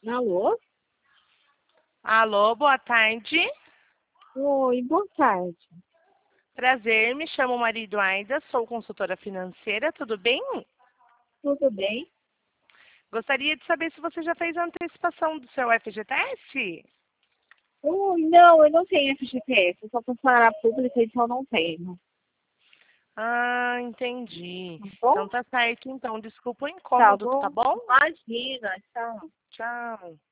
Alô? Alô, boa tarde. Oi, boa tarde. Prazer, me chamo Maria Eduarda, sou consultora financeira, tudo bem? Tudo bem? Gostaria de saber se você já fez a antecipação do seu FGTS? Não, eu não tenho FGTS, eu sou funcionária pública, então eu não tenho. Ah, entendi. Tá bom? Então tá certo, então. Desculpa o Tá incômodo, tá bom? bom? Imagina, tchau. Tchau.